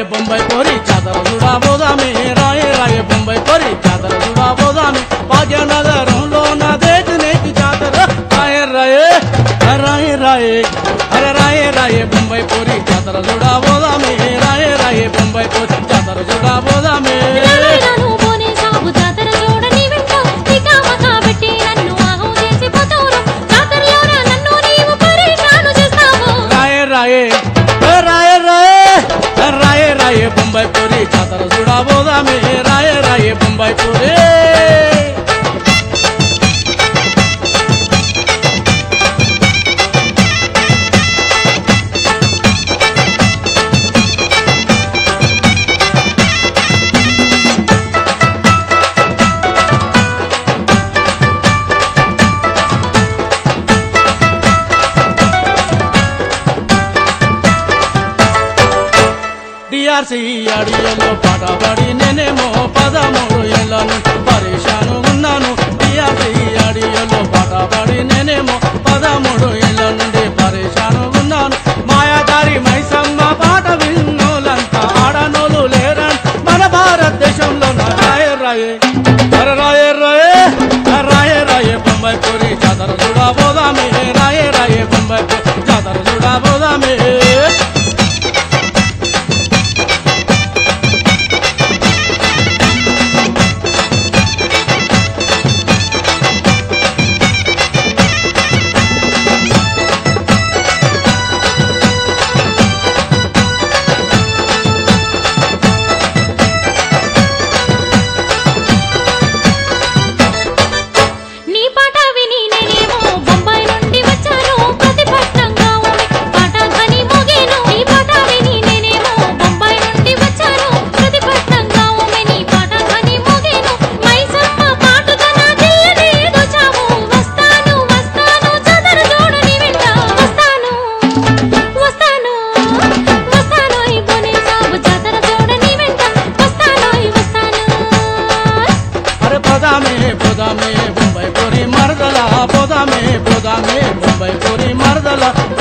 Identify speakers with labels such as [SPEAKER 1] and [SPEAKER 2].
[SPEAKER 1] బొంబాయి పోరి జాతర చూడా పోదామే రాయే రాయే బొంబాయి పోరి జాతర చూడా పోదామే భాగ్యనగరంలో నా దేశనేకి జాతర రాయే రాయే రాయే రాయే అరే రాయే రాయే బొంబాయి పోరి జాతర చూడా పోదామే రాయే రాయే బొంబాయి పోరి జాతర చూడా పోదామే రాయే రాయే రాయే రాయే రాయే బొంబాయి పూరి జాతర చూడా పోదామే రాయే రాయే బొంబాయి పూరి డిఆర్సి అడియల్లో పాట పాడి నేనేమో 13 ఏళ్ళ నుంచి పరేషాను ఉన్నాను డిఆర్సి అడియల్లో పాట పాడి నేనేమో 13 ఏళ్ళ నుండి పరేషాను ఉన్నాను మాయాదారి మైసమ్మ పాట విన్నోలంతా ఆడనోలు లేరని మన భారతదేశంలో రాయే రాయే రాయే రాయే రాయే రాయే బొంబాయి పూరి జాతర చూడా పోదామే రాయే రాయే బొంబాయి పూరి జాతర చూడా పోదామే పోదామే బొంబాయి పూరి మరదల పోదామే బొంబాయి పూరి మరదల